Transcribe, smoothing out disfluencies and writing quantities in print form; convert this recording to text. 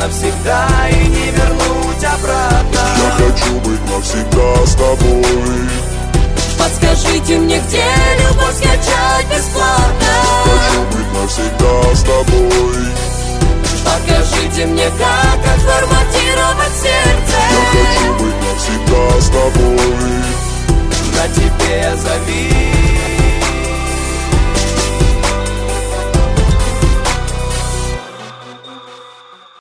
навсегда и не вернуть обратно. Я хочу быть навсегда с тобой. Подскажите мне, где любовь скачать бесплатно? Хочу быть навсегда с тобой. Покажите мне, как отформатировать сердце. Я хочу быть навсегда с тобой. На тебе я завис.